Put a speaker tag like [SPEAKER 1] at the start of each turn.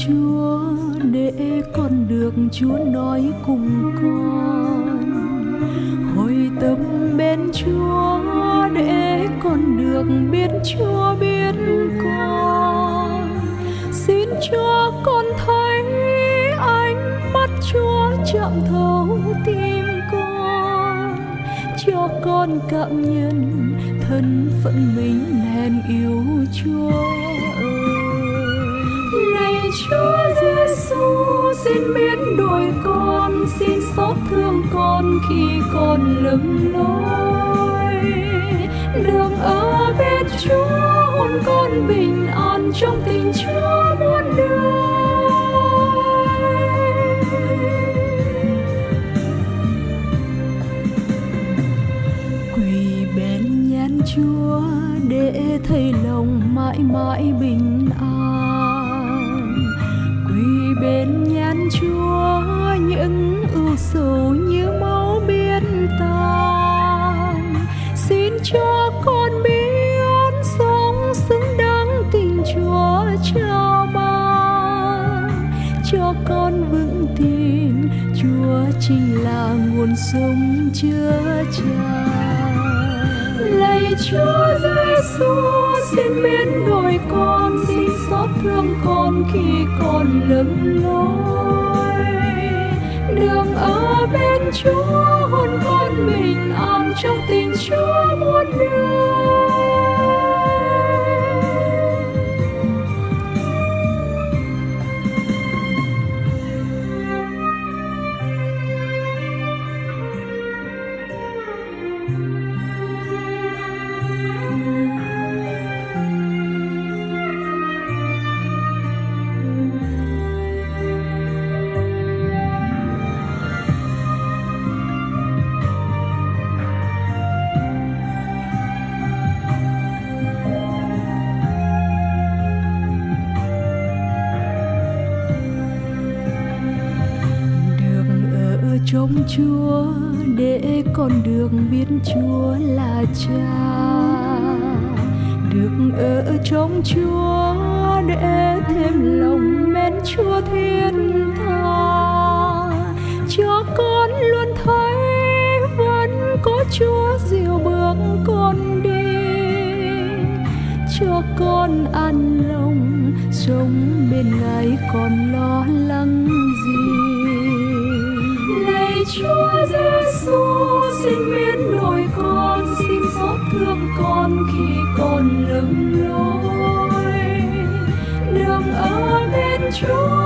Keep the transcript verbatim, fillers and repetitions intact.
[SPEAKER 1] Chúa để con được Chúa nói cùng con. Hồi tâm bên Chúa để con được biết Chúa biết con. Xin cho con thấy ánh mắt Chúa chạm thấu tim con, cho con cảm nhận thân phận mình nên yêu Chúa ơi. Này Chúa Giêsu, xin biến đổi con, xin xót thương con khi con lầm lỗi. Đường ở bên Chúa hồn con bình an trong tình Chúa muôn đời. Quỳ bên nhan Chúa để thấy lòng mãi mãi bình an. Quỳ bên nhan Chúa những ưu sầu như máu biến tan. Xin cho con biết sống xứng đáng tình Chúa trao ban, cho con vững tin Chúa chính là nguồn sống chứa chan. Lạy Chúa Giêsu, xin biến đổi con, xin xót thương con khi con lầm lỗi. Đường ở bên Chúa hồn con bình an trong tình Chúa muôn đời. Trong Chúa để con được biết Chúa là Cha, được ở trong Chúa để thêm lòng mến Chúa thiên tha. Cho con luôn thấy vẫn có Chúa dìu bước con đi, cho con an lòng sống bên Ngài còn lo lắng gì. Lạy Chúa Giêsu, xin biến đổi con, xin xót thương con khi con lầm lỗi. Đường ở bên Chúa